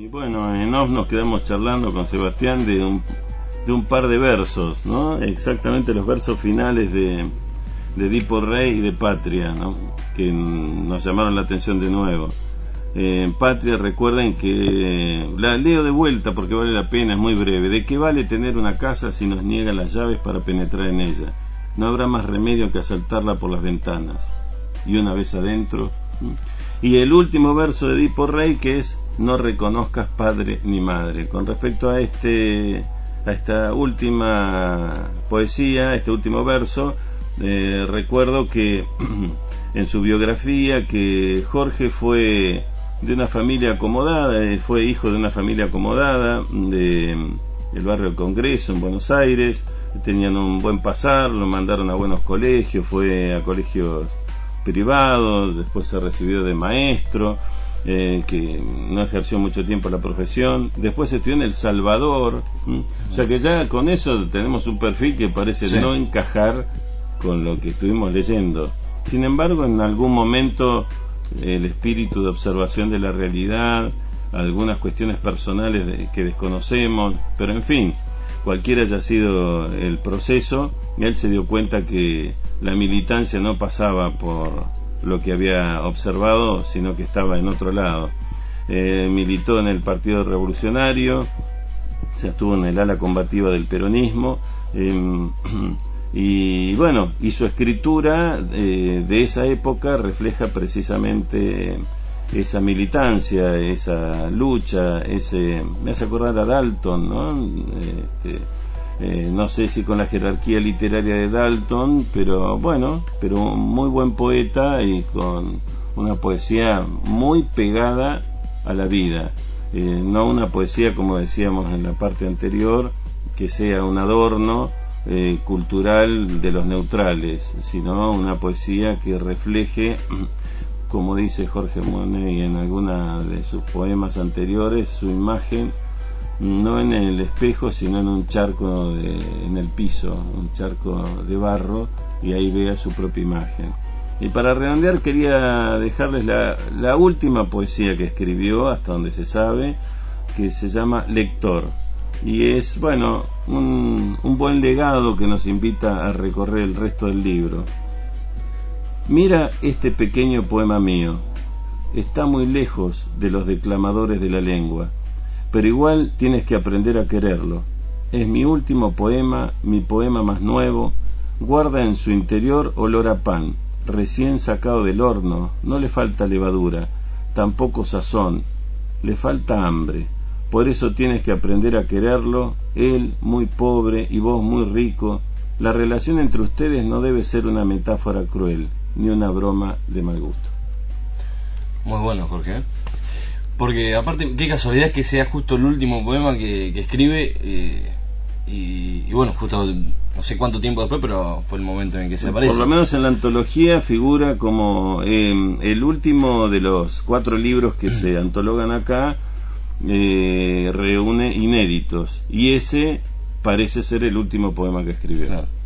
bueno, en off nos quedamos charlando con Sebastián de un par de versos, ¿no? Exactamente los versos finales de Edipo Rey y de Patria, ¿no? Que nos llamaron la atención de nuevo. En Patria, recuerden que la leo de vuelta porque vale la pena, es muy breve. ¿De qué vale tener una casa si nos niegan las llaves para penetrar en ella? No habrá más remedio que asaltarla por las ventanas. Y una vez adentro. Y el último verso de Edipo Rey, que es: no reconozcas padre ni madre. Con respecto a esta última poesía, este último verso, recuerdo que en su biografía que Jorge fue de una familia acomodada, fue hijo de una familia acomodada del barrio Congreso en Buenos Aires. Tenían un buen pasar, lo mandaron a buenos colegios, fue a colegios privados, después se recibió de maestro, que no ejerció mucho tiempo la profesión, después estudió en El Salvador, o sea que ya con eso tenemos un perfil que parece no encajar con lo que estuvimos leyendo. Sin embargo, en algún momento el espíritu de observación de la realidad, algunas cuestiones personales que desconocemos, pero en fin, cualquiera haya sido el proceso, él se dio cuenta que la militancia no pasaba por lo que había observado, sino que estaba en otro lado. Militó en el Partido Revolucionario, se estuvo en el ala combativa del peronismo, y bueno, y su escritura de esa época refleja precisamente esa militancia, esa lucha, me hace acordar a Dalton, ¿no? No sé si con la jerarquía literaria de Dalton, pero bueno, pero muy buen poeta y con una poesía muy pegada a la vida, no una poesía, como decíamos en la parte anterior, que sea un adorno cultural de los neutrales, sino una poesía que refleje, como dice Jorge Monet en alguna de sus poemas anteriores, su imagen no en el espejo, sino en un charco en el piso, un charco de barro, y ahí vea su propia imagen. Y para redondear quería dejarles la última poesía que escribió, hasta donde se sabe, que se llama Lector, y es, bueno, un buen legado que nos invita a recorrer el resto del libro. Mira este pequeño poema mío, está muy lejos de los declamadores de la lengua, pero igual tienes que aprender a quererlo. Es mi último poema, mi poema más nuevo, guarda en su interior olor a pan, recién sacado del horno, no le falta levadura, tampoco sazón, le falta hambre. Por eso tienes que aprender a quererlo, él muy pobre y vos muy rico. La relación entre ustedes no debe ser una metáfora cruel, ni una broma de mal gusto. Muy bueno, Jorge. Porque aparte, qué casualidad que sea justo el último poema que escribe, y bueno, justo no sé cuánto tiempo después, pero fue el momento en que se aparece. Por lo menos en la antología figura como el último de los 4 libros que se antologan acá, reúne inéditos, y ese parece ser el último poema que escribió. Claro.